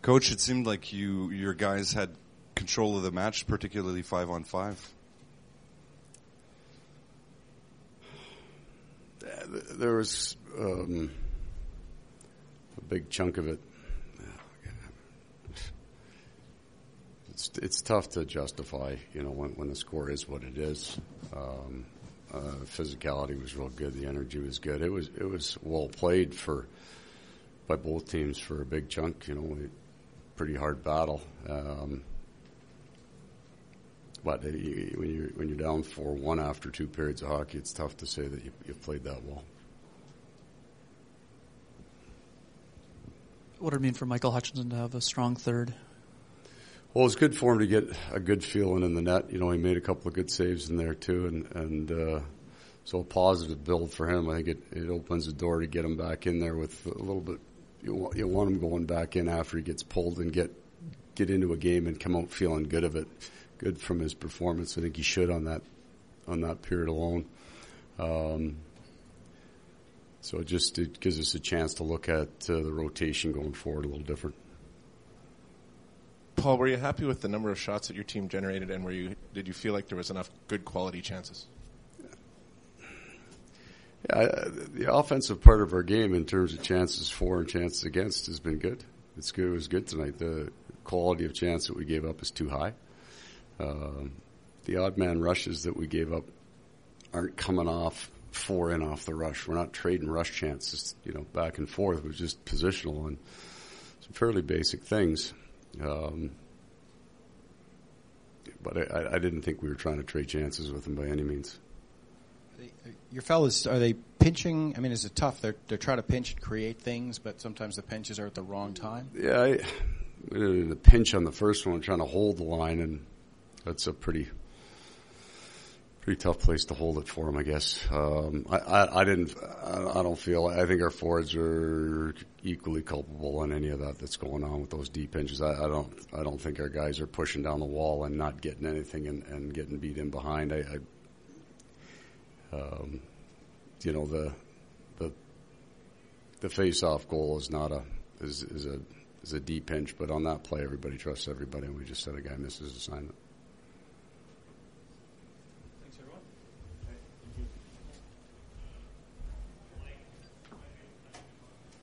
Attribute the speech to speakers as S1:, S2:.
S1: Coach, it seemed like your guys had control of the match, particularly 5-on-5.
S2: There was a big chunk of it. It's tough to justify, when the score is what it is. Physicality was real good. The energy was good. It was well played by both teams for a big chunk. Pretty hard battle. But when you're down 4-1 after 2 periods of hockey, it's tough to say that you've played that well.
S3: What did it mean for Michael Hutchinson to have a strong third?
S2: Well, it's good for him to get a good feeling in the net. He made a couple of good saves in there too, and so a positive build for him. I think it opens the door to get him back in there with a little bit. You want him going back in after he gets pulled and get into a game and come out feeling good of it. Good from his performance. I think he should on that period alone. So it gives us a chance to look at the rotation going forward a little different.
S4: Paul, were you happy with the number of shots that your team generated, and did you feel like there was enough good quality chances?
S2: Yeah, the offensive part of our game in terms of chances for and chances against has been good. It's good. It was good tonight. The quality of chance that we gave up is too high. The odd man rushes that we gave up aren't coming off off the rush. We're not trading rush chances, back and forth. It was just positional and some fairly basic things. But I didn't think we were trying to trade chances with them by any means.
S5: Your fellas, are they pinching? I mean, is it tough? They're trying to pinch and create things, but sometimes the pinches are at the wrong time.
S2: Yeah, the pinch on the first one, trying to hold the line, and that's a pretty tough place to hold it for them, I guess. I don't feel. I think our forwards are equally culpable in any of that's going on with those deep pinches. I don't think our guys are pushing down the wall and not getting anything and getting beat in behind. The face-off goal is not is a deep pinch, but on that play, everybody trusts everybody, and we just said a guy misses assignment.